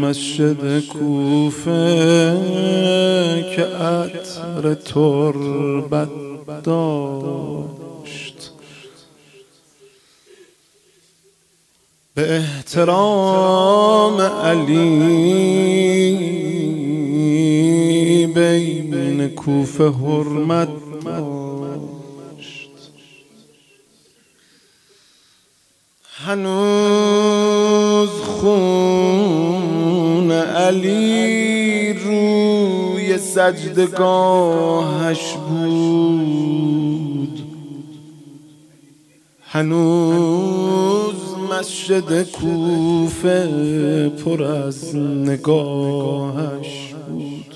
مسجد کوفه که عطر تربت داشت، به احترام علی بین کوفه حرمت داشت. هنوز خون علی روی سجدگاهش بود، هنوز مسجد کوفه پر از نگاهش بود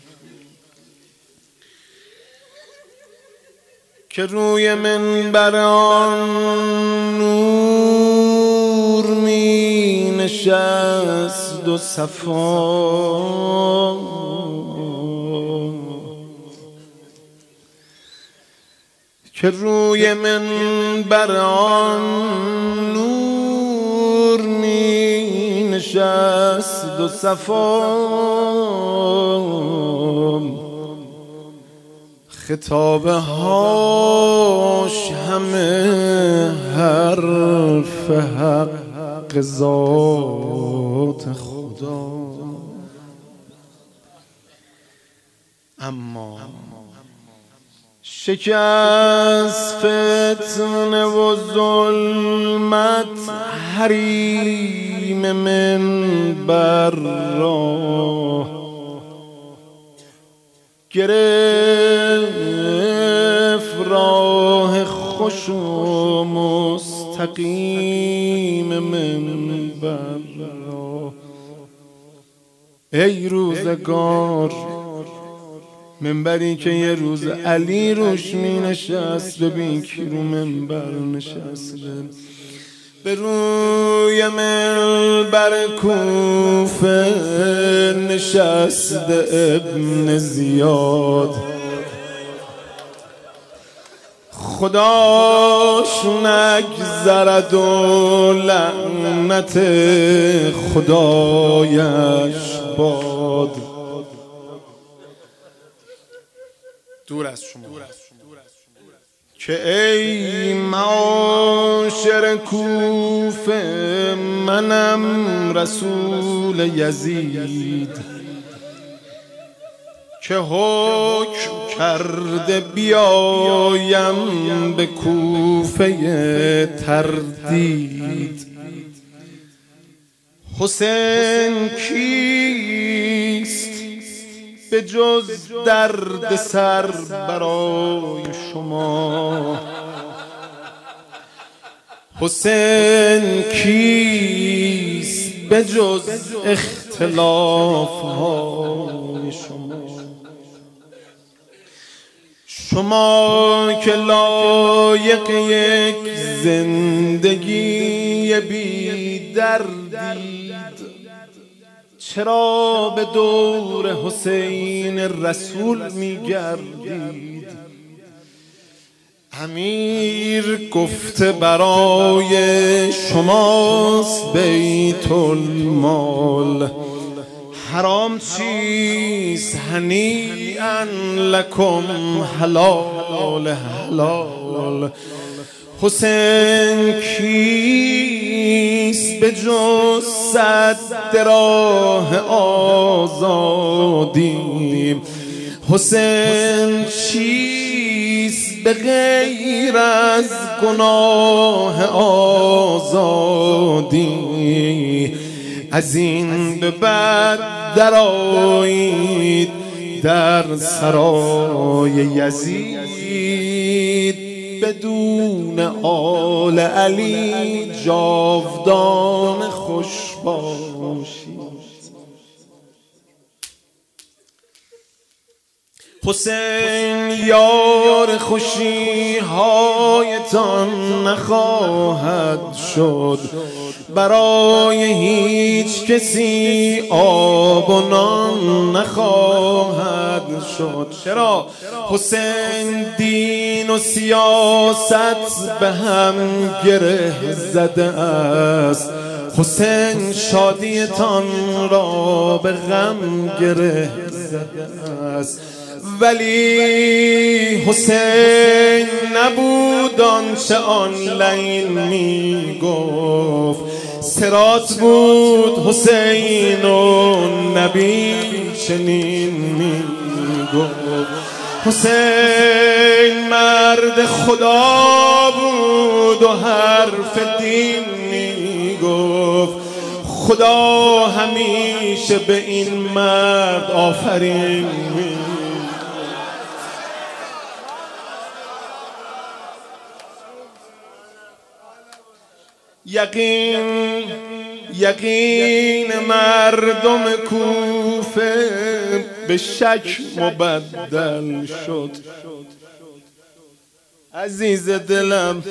که روی منبر آن نور می نشست و صفا، که روی منبر آن نور می نشست و صفا، خطابه هاش همه حرف حق ذات خدا. اما شکست فتنه و ظلمت حریم منبر را، گرفت راه خوش و مستقیم منبر را. ای روزگار، منبری که یه روز علی روش می نشست، ببین کی رو منبر نشسته. به روی منبر کوفه نشسته ابن زیاد، خداش نگذرد و لعنت خدایش باد. دور از شما که ای معاشر کوفه، منم رسول یزید که حکم کرده بیایم به کوفه تردید. حسین کیست به جز درد سر برای شما؟ حسین کیست به جز اختلاف های شما؟ شما که لایق یک زندگی بی دردید، چرا به دور حسین رسول می‌گردید؟ امیر گفته برای شماست بیت المال، حرام چیست هنیئا لکم حلال حلال. حسین کیست به جز صد راه آزادی؟ حسین چیست به غیر از گناه آزادی؟ از این به بعد درآیید در سرای یزید، بدون آل علی جاودان خوش باشید. حسین یار خوشی هایتان نخواهد شد، برای هیچ کسی آب و نان نخواهد شد. چرا؟ حسین دین و سیاست به هم گره زده است، حسین شادیتان را به غم گره زده است، ولی حسین نبود آنچه آن لعین می گفت. صراط بود حسین و نبی چنین می گفت. حسین مرد خدا بود و حرف دین می گفت. خدا همیشه به این مرد آفرین می یقین مردم کوفه به شک مبدل شد. عزیز دلم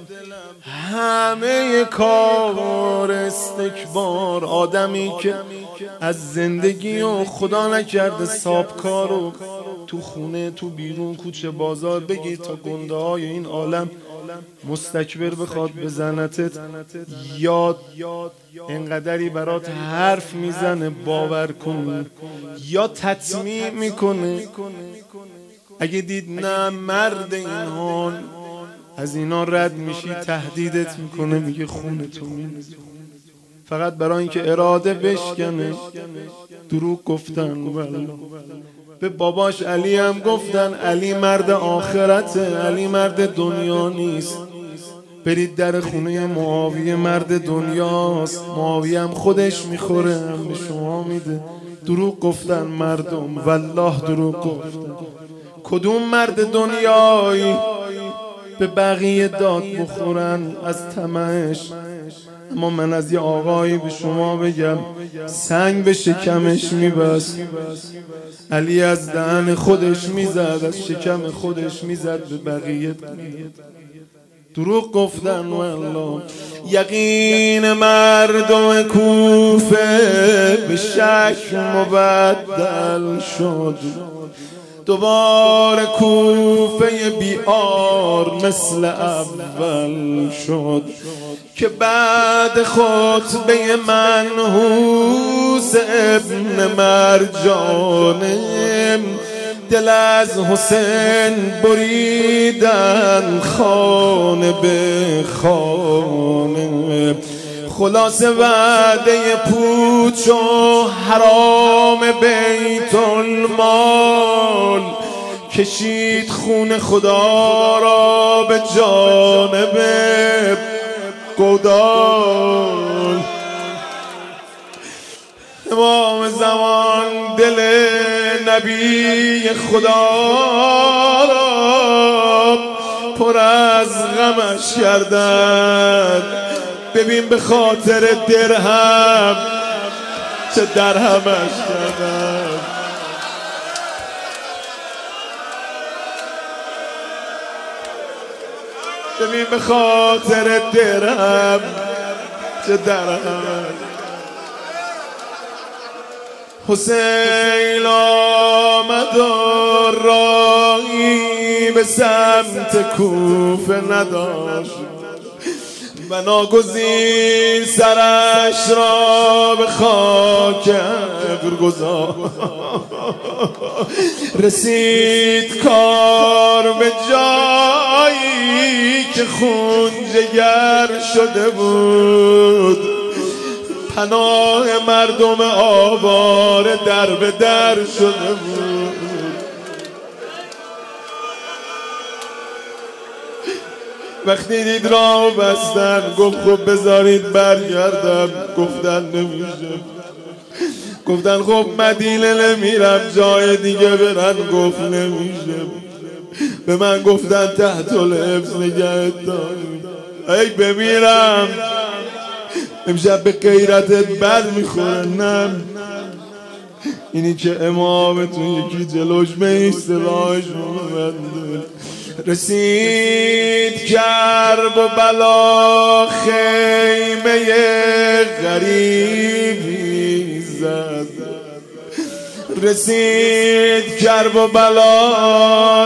همه کار استکبار، آدمی که از زندگی و خدا نکرده سابکار و تو خونه تو بیرون کوچه بازار بگیر تا گنده های این عالم مستکبر بخواد بزنتت، یاد انقدری برات حرف میزنه باور کن یا تطمیع میکنه. اگه دید نه مرد این حال از اینا رد میشی تهدیدت میکنه، میگه خونه تو میریزه. فقط برای اینکه اراده بشکنه دروغ گفتن. والله به باباش علی هم گفتن علی مرد آخرته، علی مرد دنیا نیست. برید در خونه معاویه مرد دنیاست، معاویه هم خودش میخوره هم به شما میده. دروغ گفتن مردم، والله دروغ گفتن. کدوم مرد دنیایی به بقیه داد بخورن از طمعش؟ اما من از یه آقایی به شما بگم سنگ به شکمش میبست. علی از دهن خودش میزد، از شکم خودش میزد به بقیه. دروغ گفتن والله. یقین مردم کوفه به شک مبدل شد. دوباره کوفه بیار مثل اول شد که بعد خطبه منحوس ابن مرجانم دل از حسین بریدن خانه به خانه. خلاصه وعده پوچ و حرام بیت المال کشید خون خدا را به جانب گودال. امام زمان دل نبی خدا را پر از غمش کردند. ببین به خاطر درهم چه درهمش کردند. ببین به خاطر درهم چه درهمش. حسین آمد و راهی به سمت کوفه نداشت و ناگزیر سرش را به خاک قبر گذاشت. رسید کار به جایی که خون جگر شده بود. پناه مردم آواره در به در شده بود. وقتی دید راه بستن گفت خب بذارید برگردم. گفتن نمیشه. گفتن خب مدینه نمیرم جای دیگه برن. گفت نمیشه. به من گفتن تحت الحفظ نگهت داریم. ای بمیرم امشب به غیرتت بر میخوره. نه اینی که امامتون یکی جلوش میسته راهش بنده. رسید کرب و بلا خیمه غریبی زد. رسید کرب و بلا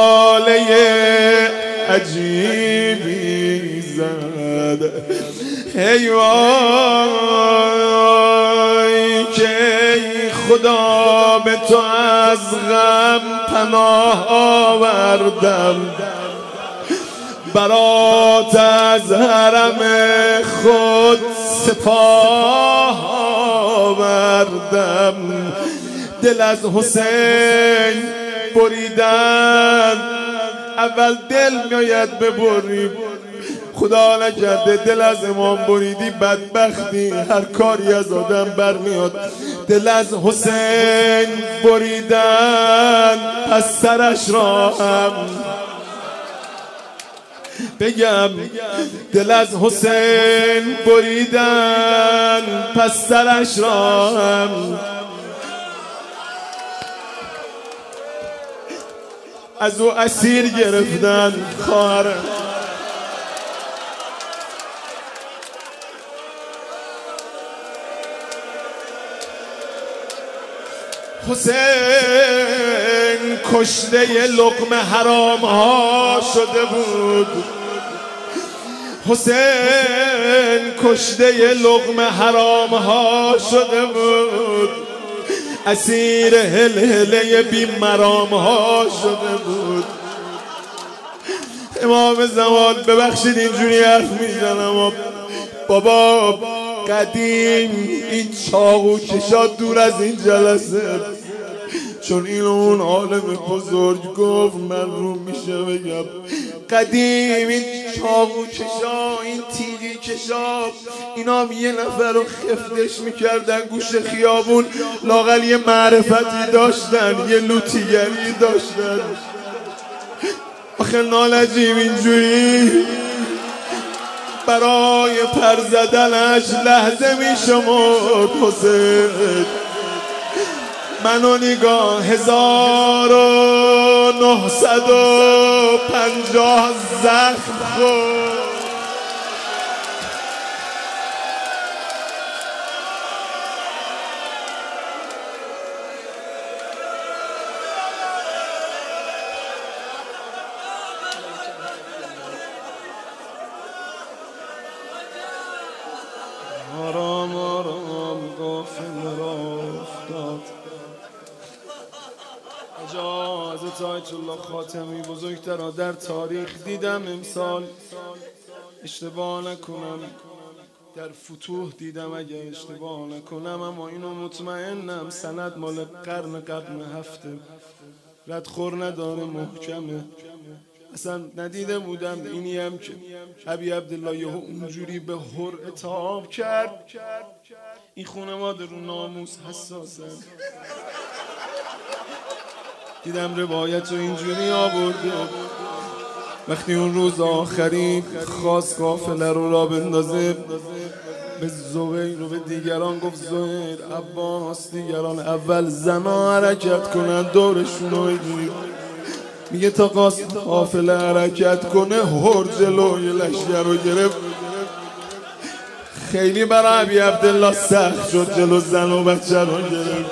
ناله عجیبی زد. ای وای که ای خدا به تو از غم پناه آوردم، برات از حرم خود سپاه آوردم. دل از حسین بریدن، اول دل میاید ببری، خدا نکرده دل از امام بریدی بدبختی، هر کاری از آدم برمیاد. دل از حسین بریدن، پس سرش را هم بگم. دل از حسین بریدن، پس سرش را هم از او اسیر گرفتن. خواهرم حسین کشته لقمه حرام ها شده بود، حسین کشته لقمه حرام ها شده بود، اسیر هلهله بی مرام ها شده بود. امام زمان ببخشید اینجوری حرف میزنم بابا، قدیم این چاقو کشاد دور از این جلسه، چون این اون عالم بزرگ گفت من رو میشه بگم. قدیم این چاقو کشا، این تیغی کشا، اینا یه نفر رو خفتش میکردن گوش خیابون، لااقل یه معرفتی داشتن، یه لوتیگری داشتن. آخه نالجیم اینجوری برای پر زدنش لحظه میشمرد. حسین منو نگاه 1950 زخم خورد. آرام آرام غافل را افتاد. اجازت آیت الله خاتمی بزرگترا در تاریخ دیدم امسال، اشتباه نکنم در فتوح دیدم اگه اشتباه نکنم، اما اینو مطمئنم سند مال قرن قبل هفته، ردخور نداره، محکمه. اصلا ندیده بودم اینی هم که ابی عبدالله یهو اونجوری به هر اتهام کرد. این خانواده رو ناموس حساسن. دیدم روایت رو اینجوری آورده، وقتی اون روز آخری خواست قافله رو را بندازه، به زبیر و به دیگران گفت زبیر، عباس، دیگران اول زنا حرکت کنن دورشون رو بگیرید. میگه تا قافله حرکت کنه هر جلوی لشگر رو گرفت. خیلی برای ابی عبدالله سخت شد جلو زن و بچه رو گرفت.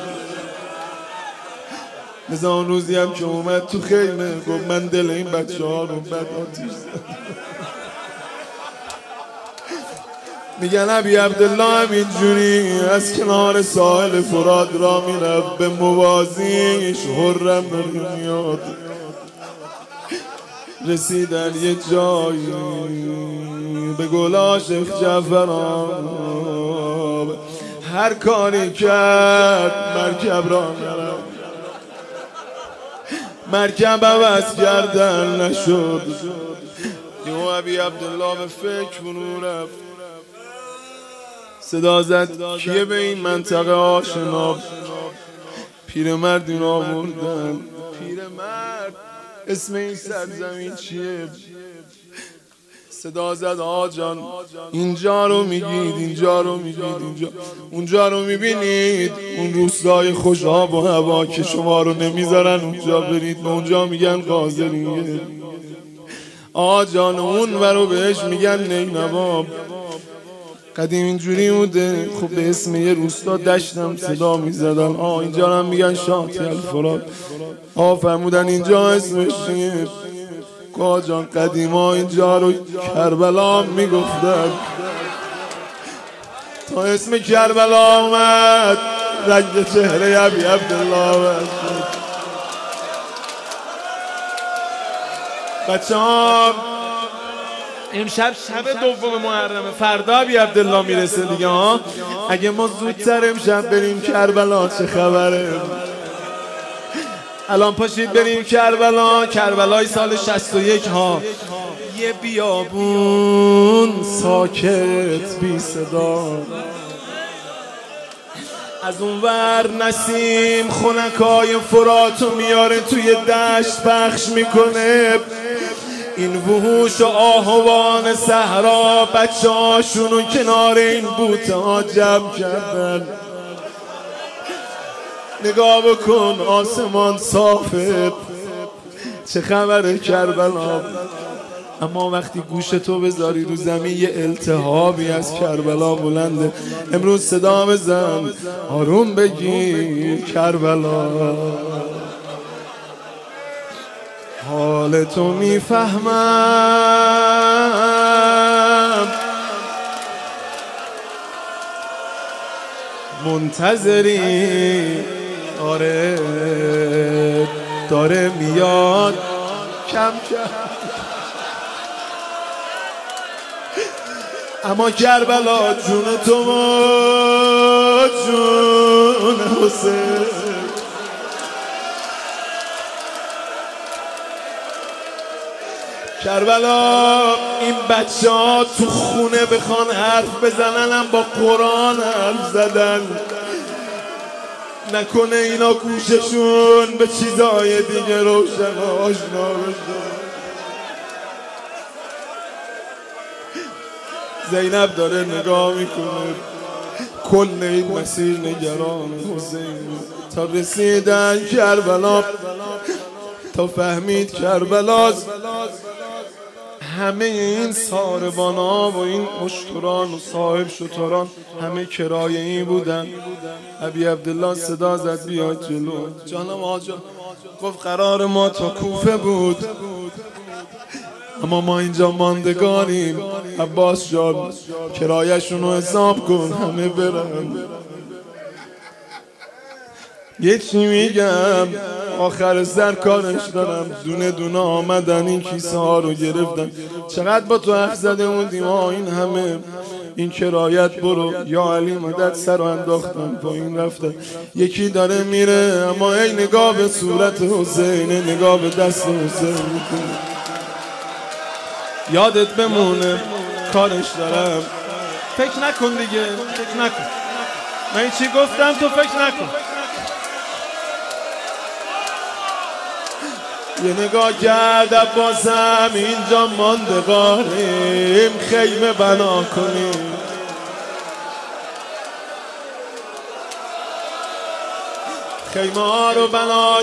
مثل اون روزی هم که اومد تو خیمه گفت من دل این بچه ها رو بد آتیش زدم. میگن ابی عبدالله هم اینجوری از کنار ساحل فرات را میرفت، به موازیش حرم میاد. رسیدن یه جایی به گلا شیخ جعفران، هر کاری کرد مرکب را نرفت، مرکب عوض کردن نشد. یهو ابی عبدالله به فکر فرو رفت، صدا زد کیه به این منطقه آشنا؟ پیرمرد این آوردن. پیرمرد اسم این سرزمین چیه؟ صدا زد آجان اینجا رو میگید، اینجا رو میگید، اینجا اونجا رو میبینید، اون روستای خوش آب و هوا که شما رو نمیذارن اونجا برید، به اونجا میگن قاضریه. آجان اون ورو بهش میگن نینواب. قدیم اینجوری بوده. خب به اسم یه روستا دشتم صدا میزدن، اینجا هم میگن شاطئ الفرات. فرمودن اینجا اسمش چیه؟ جان قدیما اینجا رو کربلا میگفتن. تا اسم کربلا آمد رنگ چهره ابی عبدالله آمد. بچه ها امشب شب دوم محرمه، فردا ابی عبدالله میرسه دیگه ها. اگه ما زودتر امشب بریم کربلا چه خبره؟ الان پاشید بریم کربلا، کربلای سال 61 ها. یه بیابون ساکت بی صدا، از اون ور نسیم خنکای فراتو میاره توی دشت پخش میکنه. این وحوش و آهوان صحرا بچه هاشونو کنار این بوته ها جمع کردن. نگاه بکن آسمان صافه، چه خبره کربلا؟ اما وقتی گوشتو بذاری رو زمین یه التهابی از کربلا بلنده. امروز صدا بزن آروم بگی کربلا، حالتو میفهمم، منتظری آره داره میاد کم کم. اما کربلا جون تو و جون حسین، کربلا این بچه ها تو خونه بخوان حرف بزنن هم با قرآن حرف زدن. نکنه اینا گوششون به چیزای دیگه روشن و آشنا بشه. زینب داره نگاه میکنه، کل این مسیر نگران حسین. تا رسیدن کربلا، تا فهمید کربلاست، همه این ساربان ها و این اشتران و صاحب شتران همه کرایه‌ای بودن. ابی عبدالله صدا زد بیاید جلو. جانم آجا گفت قرار ما تا کوفه بود، اما ما اینجا ماندگاریم. عباس جان کرایه‌شون رو حساب کن همه برن. یه چی میگم آخر سر کارش دارم. دونه دونه آمدن این کیسه ها رو گرفتن. چقدر با تو حرف زده بودیم این همه این کرایت برو. یا علی مدد سر رو انداختن پایین رفتن. یکی داره میره اما ای نگاه به صورت حسین، نگاه به دست حسین میکنه. یادت بمونه کارش دارم. فکر نکن دیگه، فکر نکن. من چی گفتم تو فکر نکن. یه نگاه کرد عباسم اینجا ماندگاریم، خیمه بنا کنیم. خیمه ها رو بنا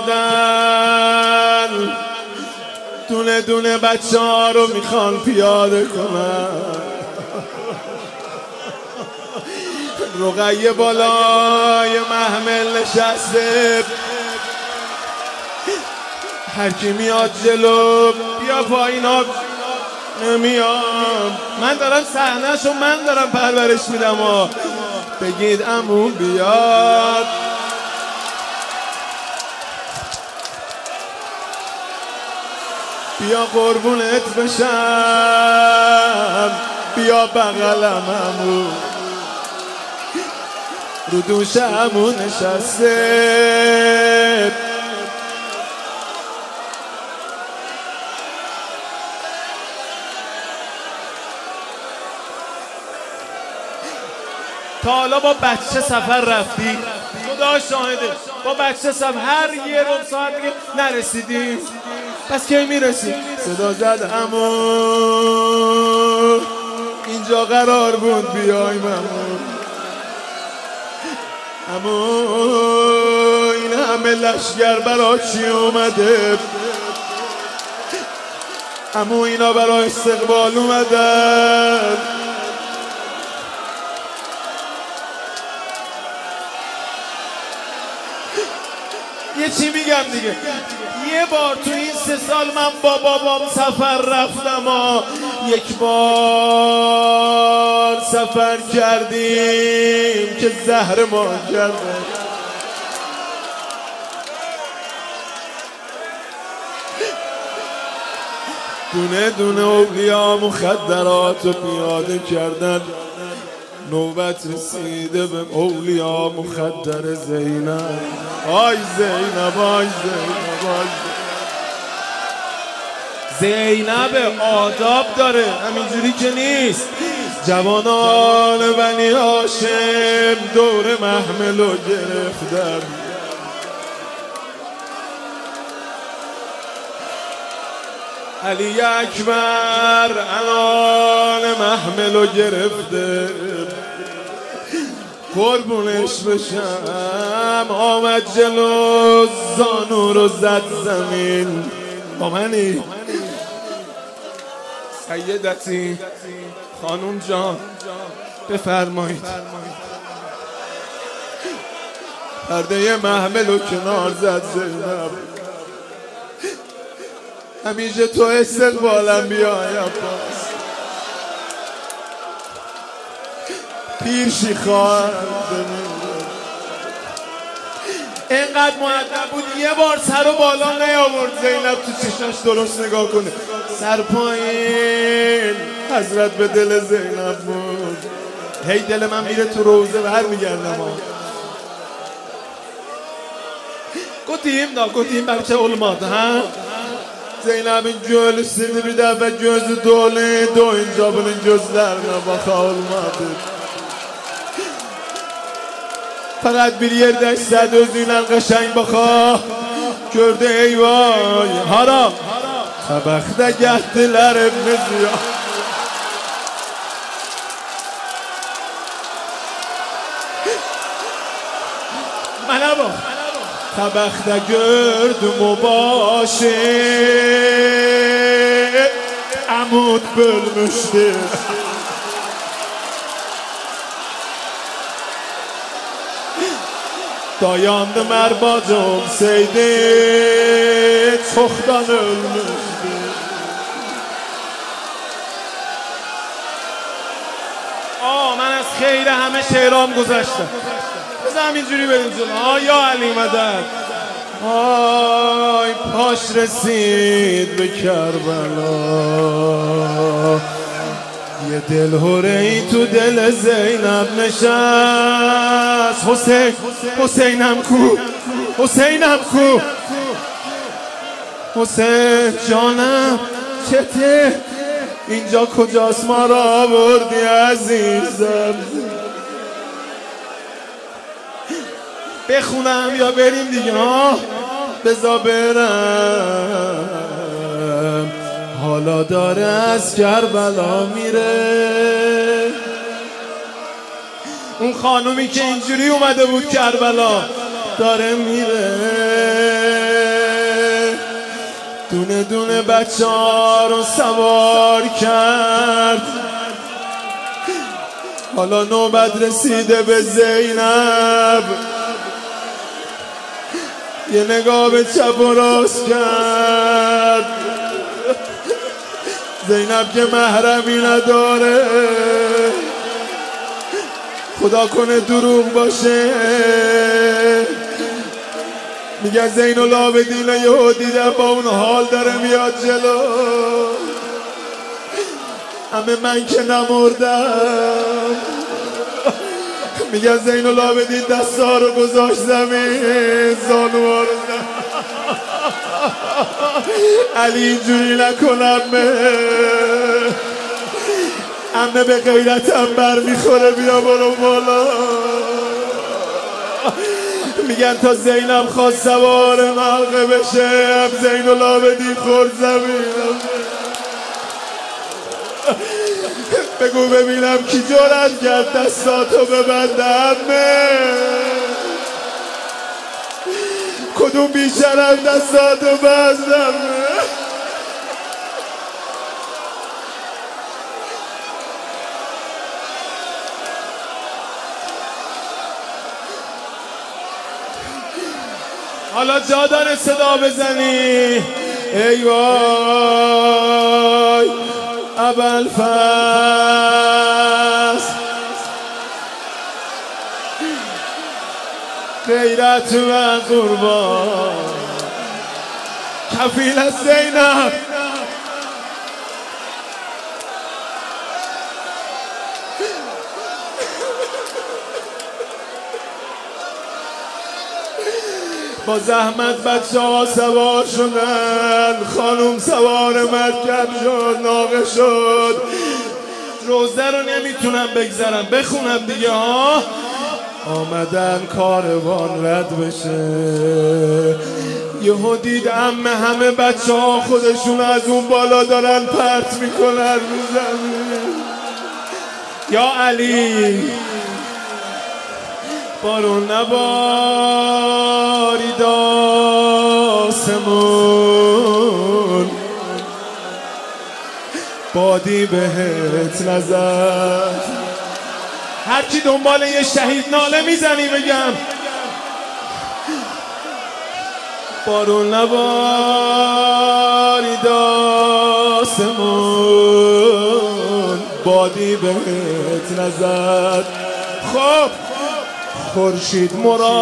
کردن، دونه دونه بچه ها رو میخوان پیاده کنن. رقیه بالای محمل نشسته، هر کی میاد جلو بیا پایین ها نمیام. من دارم صحنه‌شو من دارم پرورش میدم ها. بگید عمو بیاد، بیا قربونت بشم، بیا بغلم عمو. رو دوش عمو نشسته، تا حالا با بچه سفر رفتی؟ خدا شاهده با بچه سفر هر یه ربع ساعت دیگه نرسیدی؟ پس کی میرسی؟ صدا زد عمو اینجا قرار بود بیایم عمو این همه لشگر برا چی اومده؟ عمو اینا برا استقبال اومدن. یه چی میگم دیگه، یه بار تو این 3 سال من با بابام سفر رفتم یک بار سفر کردیم که زهر ما کرده، دونه دونه اولیا مخدرات رو پیاده کردن. نوبت رسیده به اولیا مخدر زینب. آی زینب، آی زینب، آی زینب آداب داره، همینجوری که نیست. جوانان بنی هاشم دور محملو گرفتن، علی اکبر انان محملو گرفته، قربونش بشم آمد جلو زانو رو زد زمین. با منی سیدتی خانوم جان بفرمایید. پرده محملو کنار زد زینب، همیشه تو استقبالم بیای عباس، پیرشی خواهد اینقدر مؤدب بود یه بار سر و بالا نیاورد زینب تو چشمش درست نگاه کنه، سر پایین. حضرت به دل زینب بود. هی دل من میره تو روزه برمیگردم. گفتیم بچه olmadı ha. Zeynep'in göğlüsünü bir defa gözü dolu, doyunca bunun gözlerine baka olmadı. Fakat bir yerde istedi özüyle qəşəng baka, gördü eyvay haram, tabaqda getdilər evimiz ya. Mənə bax, tabaqda gördüm o başı, amud bölmüşdü. Dayandım erbacı olsaydı, çoktan ölmüşdü. من از خیر همه شعرام گذشتم. بذار همینجوری بریم جلو. یا علی مدد. آی پاش رسید به کربلا، یه دل هره‌ای تو دل زینب نشست. حسینم کو، حسینم کو، حسین جانم چته، اینجا کجاست ما را آوردی عزیزم. بخونم یا بریم دیگه؟ بذار برم. حالا داره از کربلا میره، اون خانومی که اینجوری اومده بود کربلا داره میره. دونه دونه بچه ها رو سوار کرد. حالا نوبت رسیده به زینب، یه نگاه به چپ و راست کرد. زینب که محرمی نداره، خدا کنه دروغ باشه. میگه زین العابدین یهو دیدم با اون حال داره میاد جلو. همه من که نمردم. میگه زین العابدین دستا رو گذاشت زمین، زانوها رو زمین. علی اینجوری نکنم، امنه به غیرتم بر میخوره، بیا برو بالا. میگن تا زینب خواست سوار ملقه بشه، هم زین العابدین خورد زمین. بگو ببینم کی جرأت کرد دستاتو ببندم. کدوم بیشرف دستاتو بندم؟ حالا جا داره صدا بزنی. ای وای ابوالفضل غیرت و قربان کفیل از زینب با زحمت بچه ها سوار شدن، خانوم سوار مرکب شد، ناقه شد. روزه رو نمیتونم بگذرم بخونم دیگه ها. آمدن کاروان رد بشه، یهو دید همه بچه ها خودشون از اون بالا دارن پرت میکنن رو زمین. یا علی بارون نبارید آسمون، بادی بهت نزد. هر کی دنبال یه شهید ناله میزنی بگم بارون نبارید آسمون، بادی بهت نزد. خب خورشید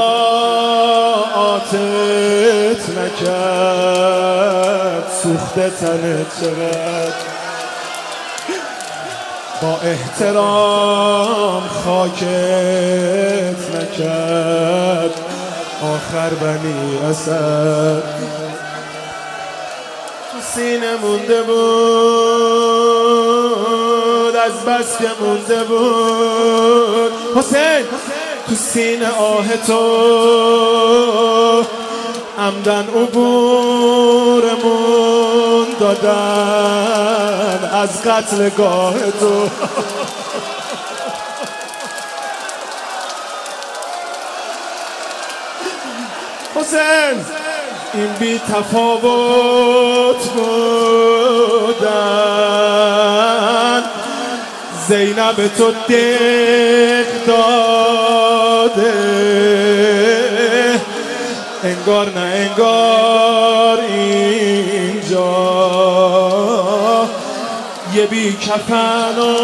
مراعاتت نکرد، سوخته تنت چقدر. با احترام خاکت نکرد، آخر بنی اسد. تو سینه مونده بود از بس که مونده بود. حسین تو سینه آه تو عمدن عبورمون دادن از قتلگاه تو. حسین این بی تفاوت بودن، زینب تو دق داده، انگار نه انگار اینجا یه بی کفن و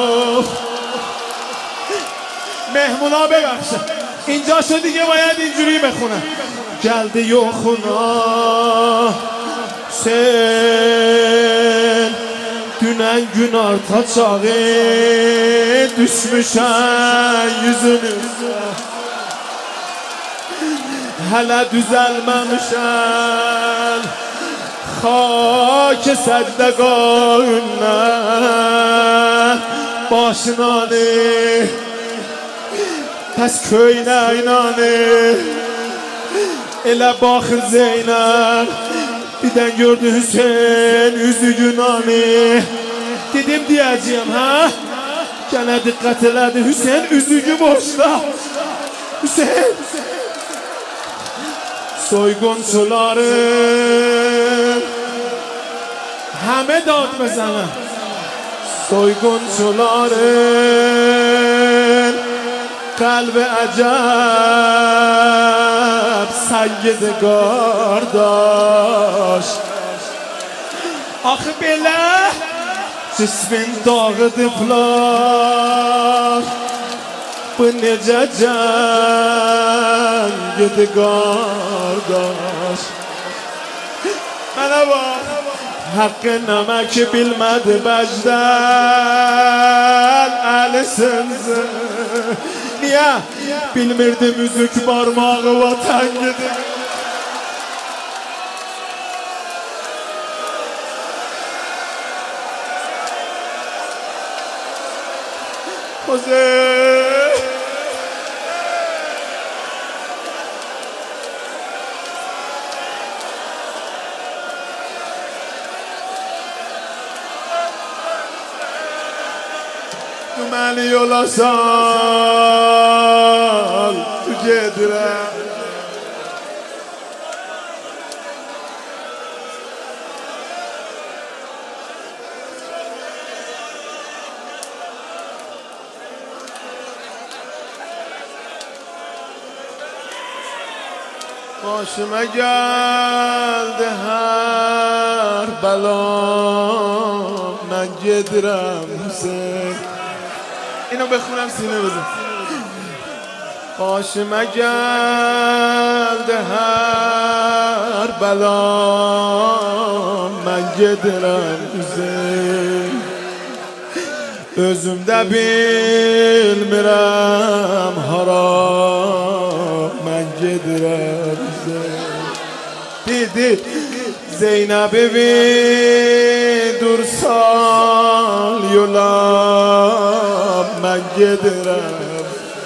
مهمونا ببخشن اینجا شد دیگه باید اینجوری بخونن. جلده یو خونا sen dünen gün arta çağı düşmüşen yüzünüze, hele düzelmemişen خاک صدقایından başınanı pes köyüne inanı ele bakır Zeynep birden gördü Hüseyin yüzü günanı. Dedim diyeceğim ha, gene dikkat elədi Hüseyin üzücü boşda. Hüseyin soyguncuların همه داد بزنن، soyguncuların قلب عجب سیدگار داشت. آخه بله جسمین dağıdıblar bu necə cəngidi qardaş. Mənə bax haqqı nəməki bilmədi bəcdən əlisinzi. Niyə? Bilmirdi müzik barmağı vatan gidi. Hüseyin تو منی yola sal tu gedirəm. başıma geldi her belam, ben گدرم حسین. اینو بخونم سینه بزن. باشه مگرد هر بلا من گدرم حسین. Özümdə bilmirəm hara mən gedirəm dedi Zeynəb evi dursal yola mən gedirəm.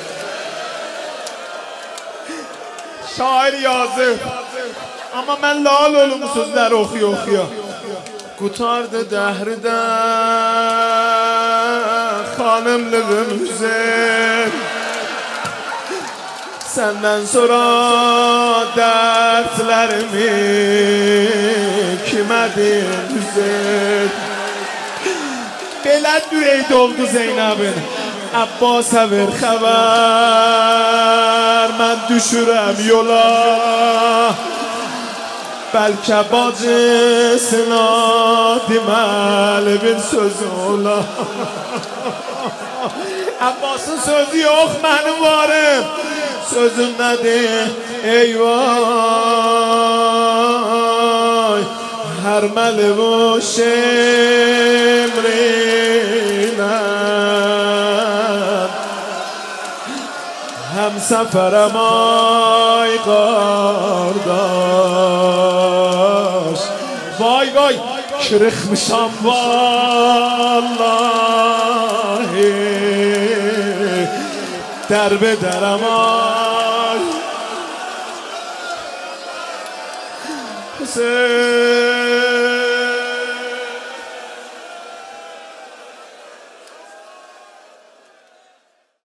Şair yazır amma mən lal olum sözləri oxuya Qutardı dəhridən xanımlığım Hüseyin. Səndən sonra dərdlərimi kimə deyim Hüseyin. Belə ürək doldu Zeynəbin. Abbasa ver xəbər, mən düşürəm yola. Bəlkə bacısına deməli bir söz ola. Abbasın sözü yox, mənim varım. Sözün nədir? Eyvay hərməli bu şemrinə Həm səfərəm ay qardaş. Vay vay kırıkmışam vallahi derbederem ay Hüseyin.